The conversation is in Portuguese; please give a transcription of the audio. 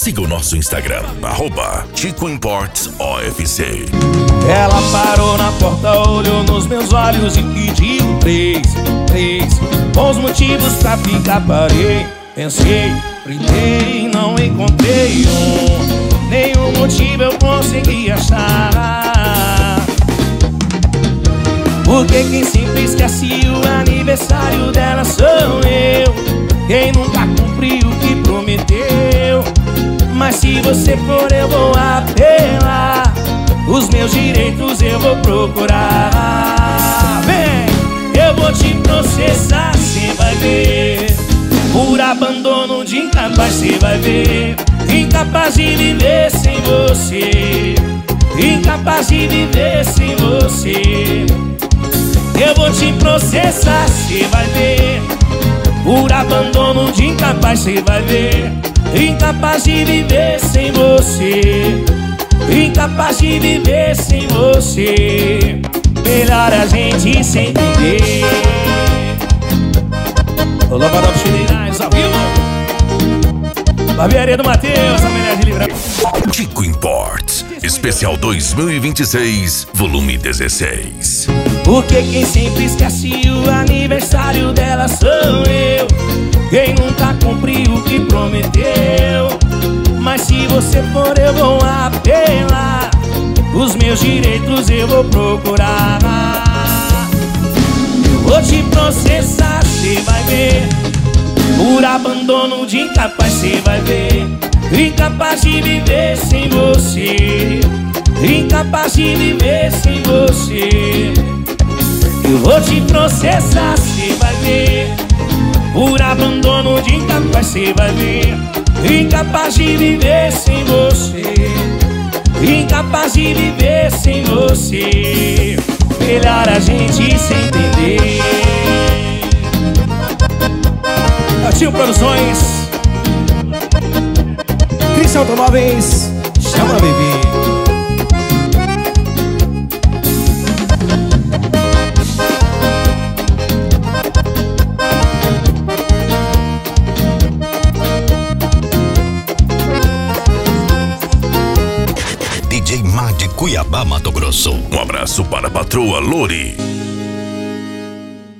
Siga o nosso Instagram, @ChicoImportsOFC. Ela parou na porta, olhou nos meus olhos e pediu três bons motivos pra ficar. Parei, pensei, brindei, não encontrei nenhum motivo eu consegui achar. Porque quem sempre esquece o aniversário dela sou eu, quem nunca cumpriu o que prometeu. Mas se você for eu vou apelar, os meus direitos eu vou procurar. Vem, eu vou te processar, cê vai ver. Por abandono de incapaz, cê vai ver. Incapaz de viver sem você, incapaz de viver sem você. Eu vou te processar, cê vai ver. Por abandono de incapaz, cê vai ver. Incapaz de viver sem você, incapaz de viver sem você. Melhor a gente se entender. Olá, Barão Chilinais, ao vivo. Barbearia do Matheus, a melhor de livramento. Chico Imports, especial 2026, volume 16. Porque quem sempre esquece o aniversário dela sou eu, quem nunca cumpriu o que prometeu. Mas se você for eu vou apelar, os meus direitos eu vou procurar. Eu vou te processar, cê vai ver. Por abandono de incapaz, cê vai ver. Incapaz de viver sem você, incapaz de viver sem você. Eu vou te processar, cê vai ver. Por abandono de incapaz, cê vai ver. Incapaz de viver sem você, incapaz de viver sem você. Melhor a gente se entender. Atinho Produções, Cristian Automóveis, chama bebê. DJ Má de Cuiabá, Mato Grosso. Um abraço para a patroa Lori.